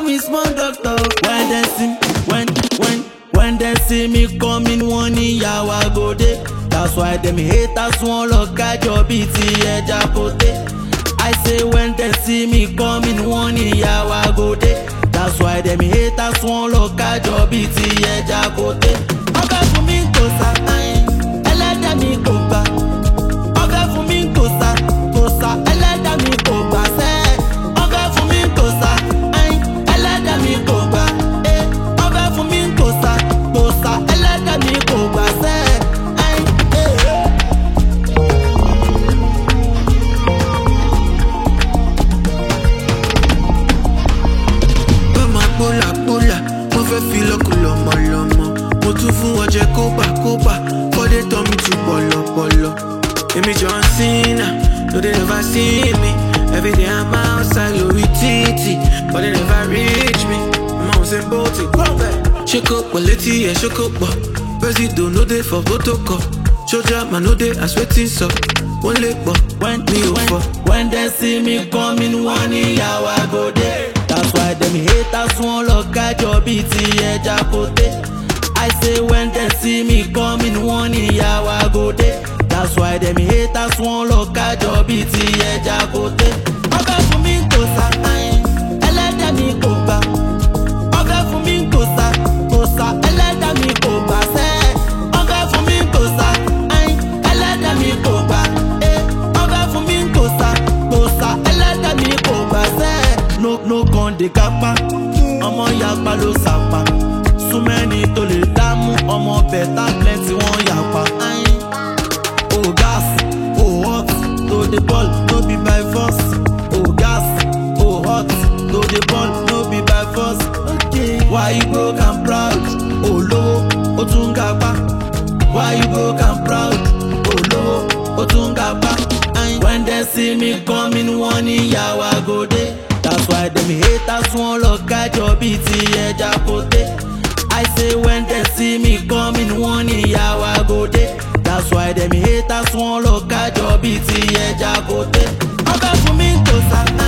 call me small doctor. When they see me coming, one year I go there. That's why them haters won't look at your BT ejapote. I say when they see me coming, one year I go there. That's why them haters won't look at your BT ejapote. Oga fún mi kò sá, ẹlẹ́dàá mi kò gbà. Oga fún mi kò sá, ẹlẹ́dàá mi kò gbà sẹ́. Oga fún mi kò sá, ẹlẹ́dàá mi kò gbà. Oga fún mi kò sá, ẹlẹ́dàá mi kò gbà sẹ́. Mo fẹ́ fi lọ́kùn lọ́mọlọ́mọ. Mo tún fún wọn jẹ kóbà. Kọ́dé tọ́ mi tu bọ̀lọ̀bọ̀lọ̀. Èmi John Cena, no they never see me. Every day I'm outside lórí títì, but they never reach me. Mo ò ṣe bó ti gbọ́ bẹ́ẹ̀. Ṣé kò pọ̀ létí ẹ̀ ṣé kò pọ̀? President no dey for protocol. Soldier man no dey as wetin sọ. Wọ́n lè pọ̀, mi ò fọ̀. When they see me coming, one year I go there. That's why them haters won't look at your BT ejapote. I say when they see me coming, one year I go there. That's why them haters won't look at your BT ejapote. Oga fún mi kò sá, ẹlẹ́dàá mi kò gbà. Oga fún mi kò sá, ẹlẹ́dàá mi kò gbà sẹ́. Oga fún mi kò sá, ẹlẹ́dàá mi kò gbà. Oga fún mi kò sá, ẹlẹ́dàá mi kò gbà sẹ́. No kan de kápá, ọmọ yapa ló sàpá. Súnmẹ́ni tó lè dámú, ọmọ bẹ̀tà plenty wọ́n yapa. Oh gas, oh hot, to the ball, no be by force. Oh gas, oh hot, to the ball, no be by force. Okay. Why you broke and proud? Oh lówó, ó tún gapá. Why you broke and proud? Oh lówó, ó tún gapá. When they see me coming, one year I go there. That's why them haters won't look at your BT ejapote. I say when they see me coming, one year I go there. That's why them haters won't look at your BT ejapote. Oga fún mi kò sá.